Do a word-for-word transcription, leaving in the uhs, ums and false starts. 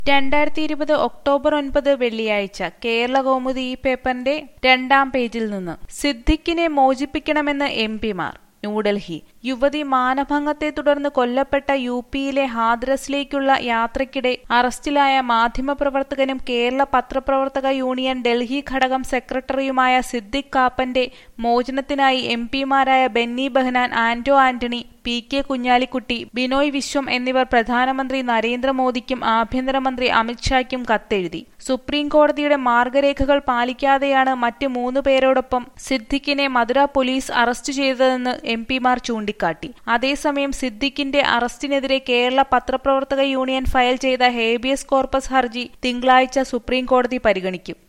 രണ്ടായിരത്തി ഇരുപത് ഒക്ടോബർ ഒൻപത് വെള്ളിയാഴ്ച കേരളകൗമുദി ഈ പേപ്പറിന്റെ രണ്ടാം പേജിൽ നിന്ന് സിദ്ദിഖിനെ മോചിപ്പിക്കണമെന്ന് എം പിമാർ. ന്യൂഡൽഹി. യുവതി മാനഭംഗത്തെ തുടർന്ന് കൊല്ലപ്പെട്ട യു പിയിലെ ഹാഥ്രസിലേക്കുള്ള യാത്രയ്ക്കിടെ അറസ്റ്റിലായ മാധ്യമപ്രവർത്തകനും കേരള പത്രപ്രവർത്തക യൂണിയൻ ഡൽഹി ഘടകം സെക്രട്ടറിയുമായ സിദ്ദിഖ് കാപ്പന്റെ മോചനത്തിനായി എം പിമാരായ ബെന്നി ബെഹനാൻ, ആന്റോ ആന്റണി, പി കെ കുഞ്ഞാലിക്കുട്ടി, ബിനോയ് വിശ്വം എന്നിവർ പ്രധാനമന്ത്രി നരേന്ദ്രമോദിക്കും ആഭ്യന്തരമന്ത്രി അമിത്ഷായ്ക്കും കത്തെഴുതി. സുപ്രീം കോടതിയുടെ മാർഗരേഖകൾ പാലിക്കാതെയാണ് മറ്റ് മൂന്ന് പേരോടൊപ്പം സിദ്ദിഖിനെ മധുര പോലീസ് അറസ്റ്റ് ചെയ്തതെന്ന് എം പിമാർ ചൂണ്ടിക്കാട്ടി. അതേസമയം സിദ്ദിഖിന്റെ അറസ്റ്റിനെതിരെ കേരള പത്രപ്രവർത്തക യൂണിയൻ ഫയൽ ചെയ്ത ഹേബിയസ് കോർപ്പസ് ഹർജി തിങ്കളാഴ്ച സുപ്രീം കോടതി പരിഗണിക്കും.